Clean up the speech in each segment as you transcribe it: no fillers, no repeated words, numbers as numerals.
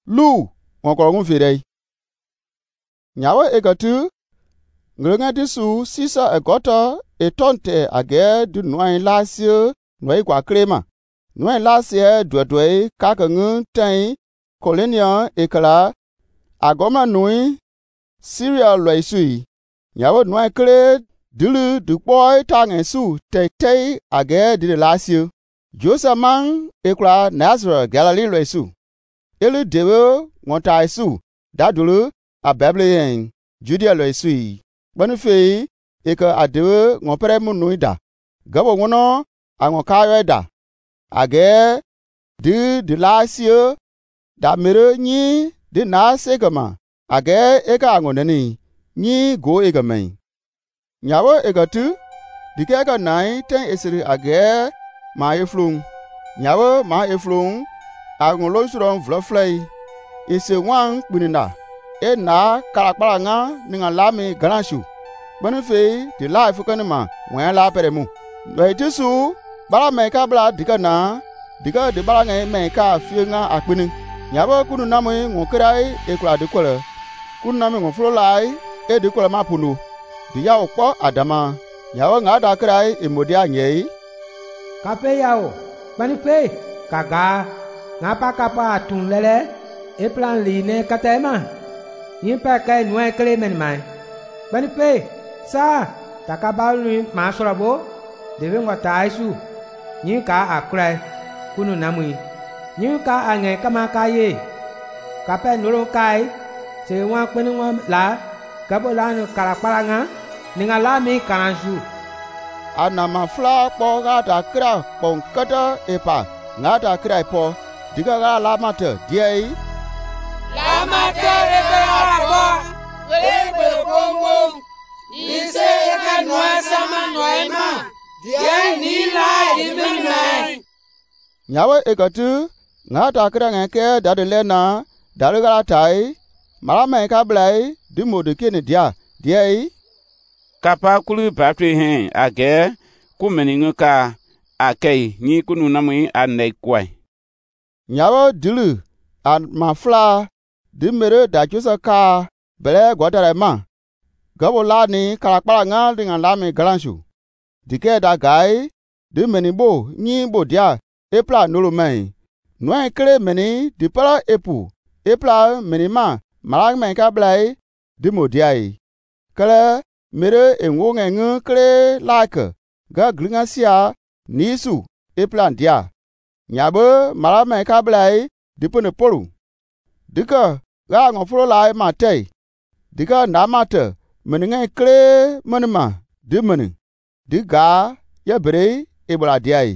lu ngõ ko ngun fi dei nyawo e ka tu ngrenga de su sisa e gota e tonte age du noin lasio noi kwa krema noin lasie dwedwe ka ka ngun tai kolenia e kala agoma nui Syria loi sui nyawo noin kre dulu du boy tang en su te age de lasio Josamang e kla Nazareth Galilee loi su ele dewe ngontai su dadulu a Bethlehem Judea loi sui Bonife e ka adewe ngopere mu nuida gabo ngono ango kayeda age de lasio da mere ni de na segama age e ka ango nani ni go e ga mai nyawo e ga tu dike ga nai ten esiri age ma eflung nyawo ma eflung ango lo suron vloflei ise wang bunina e na karakpara nga ninga lami garanshu Bonife de life kanima wen la peremu no itisu bala me ka bla dikana dika de bala ngai me ka fienga akpini nyabo kunu namu ngokrai e kula de kola kunu namu ngoflo lai e de kola mapunu diya okpo adama nyawo nga da krai e modia nyei kape yao Bonife kaga ngapa kapa tun lele e plan li ne katema yimpa kai noe kle men mai Bonife sa takabalu masorabo deve ngota isu nyika akrai kunu namui nyika ange kama kaye kape nuro kai se wa kwenu la kabolanu kalakparanga ninga lami kanansu anama fla po ga da kra pon kata epa nga da krai po diga ga la mate diei la mate e po wele bongo ni se e ka noa sama noema dia ni la imenai nyawe e ka tu nga da kra nga ke da de lena da ga la tai mala me ka blai di mode ke ni dia diei kapa kulu batwe hen age kumeninga ka akei ni kunu namui anai kwai nyawo dilu an mafla di mere da jusa ka bele godare ma gabo la ni karakpara nga dinga lami garanshu dike da gai di meni bo ni bo dia epla nulu mai noe kre meni di para epu epla meni ma malang mai ka blai di modiai kale mere enwo ngengu kre like ga glinga sia nisu epla dia nyabe mala mai ka blai di pone polu dika ga ngofro lai matei dika na mate meninga kle menima di meni diga ya bere ebra diai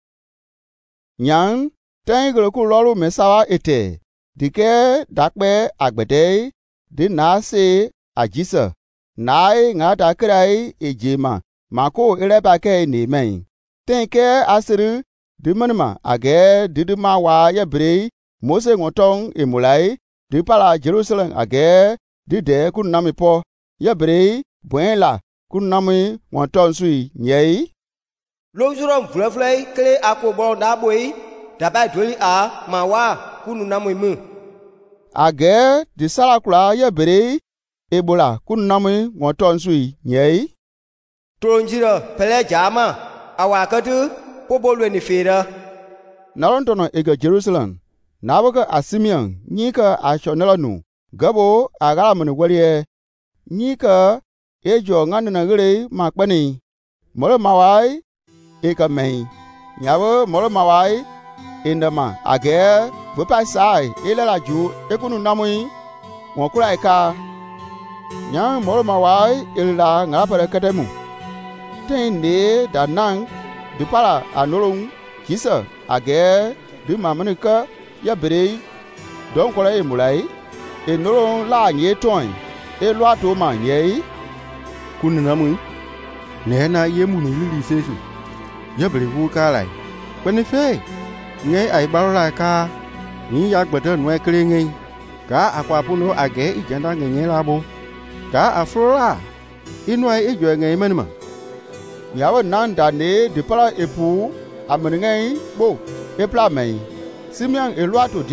nyang tan glo ku lolu mesawa ete dike dakpe agbede di na se ajisa nai nga dakrai ejema mako eleba ke ni men tenke asiru di menima age di ma wa ya bere Mose ngotong emulai di pala Jerusalem age di de kun namipo ya bere buenla kun nami ngotong sui nyei Longjurom vleflei kle akobo na boi dabai doli a mawa kunu namui mu age di salakula ya bere ebola kun nami ngotong sui nyei Tronjira pele jama awakatu pobolwe ni fera Narontono ega Jerusalem nabaga asimian nyika ashonelanu gabo agala mun waliye nyika ejo ngana gere makpani molo mawai eka mai nyawo molo mawai indama age vupa sai elela ju ekunu namui ngokura eka nya molo mawai elila ngapare katemu tende danang dipala anolong kisa age di mamanika ya bere don kola emulai enolong la nye toin elwa to ma nyei kunu namui nena yemu ni lili sesu ya bere wu ka lai Bonife ngai ai barla ka ni ya gbede no ekre ngai ka akwa puno age ijanda ngai labo ka afrora inu ai ejo ngai manima yawo nanda ne dipala epu amengai bo epla mai simian elwa to dia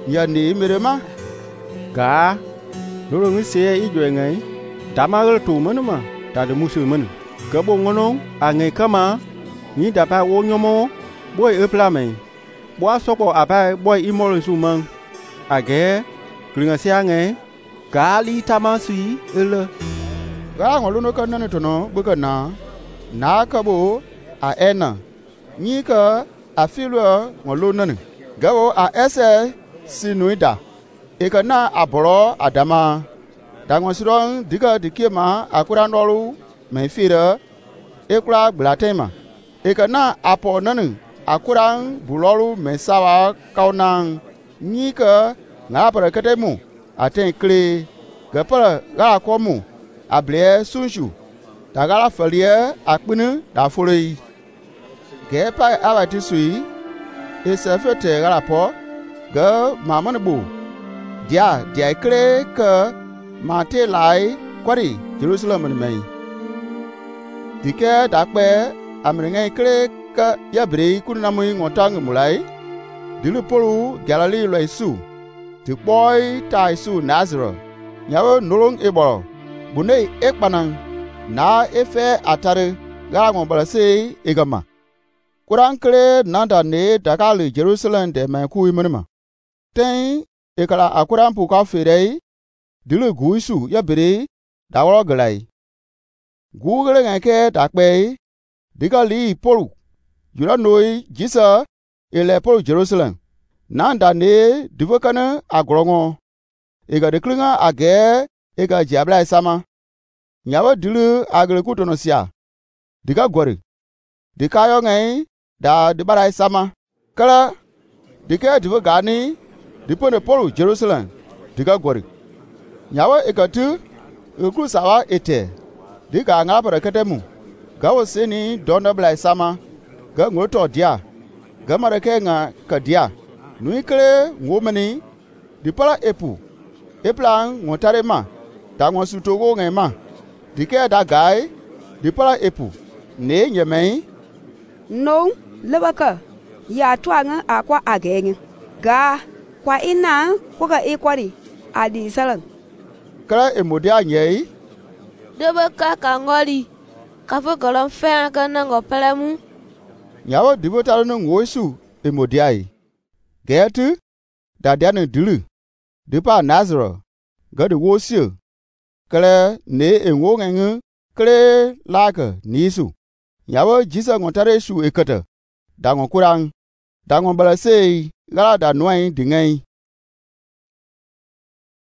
Nhà nỉ mê má. Gà, nó rồi người xe ý dùi ngay. Đã mà gỡ tù mến mà, đã được mù sư mến. Gỡ bộ ngon nông, ngay cơ mà. Nhí đã bà ô nhô mô, bôi ớp la mày. Bóa sốc bộ bà bôi ý mô lên su mâng. Ghé, cứ ngà xe ngay. Gà lý ta mà suy, lơ. Gà ngồi luôn nó cân nè tù nó, bữa cân nà. Ná cơ bố, ên nà. Nhí cơ, phi lùa ngồi luôn nè. Gà bố ese, si nuôi đà. Eka na aboro adama. Da ngồi sirong diga dikie ma akura nolu mefira. Ekura blatema. Eka na apo nanu akura bulolu mesawa kaunang. Nyika ngapara katemu. Aten kle. Gapara gara komu. Able sunju. Da gara falie akpunu da folei. Gepa abati sui. Esafete gara po. Ga mamanabu. Dia kre ke mate lai kwari Jerusalem ni mai. Dike dakpe amrengai kre ke yabre kunamui ngotang mulai. Dilu polu Galilee loi su. Ti boy tai su Nazareth. Nyawo nolong eboro. Bunei ekpanang na efe atare garango balase egama. Kurang kre nanda ne dakali Jerusalem de mai kui manima. Ten ekala akuran pu ka ferei dilu guisu ya bere dawro galai gugere ngake dakpe digali polu yura noi jisa ele polu Jerusalem nanda ne divokana agrongo ega deklinga age ega jabla sama nyawa dilu agre kutono sia diga gori dikayo ngai da dibara sama kala dike divogani dipone polu Jerusalem diga gori nyawa ekatu eku sawa ete diga ngapara katemu gawo seni dona blai sama ga ngoto dia ga marake nga kadia nuikre ngomeni dipala epu eplang ngotare ma da ngosutogo ngema dike da gai dipala epu ne nyemei no lebaka ya twanga akwa agenge ga kwa ina kuka ikwari adi salang kala emodia nyei debe ka ngoli ka fo kolon fe ka na ngopelemu nyawo dibotalo no ngoisu emodia yi getu dadianu dilu dipa Nazareth gade wosio kala ne enwo ngengu kle laka nisu nyawo jisa ngotare su ekata dango kurang dango balasei gala da noai dingai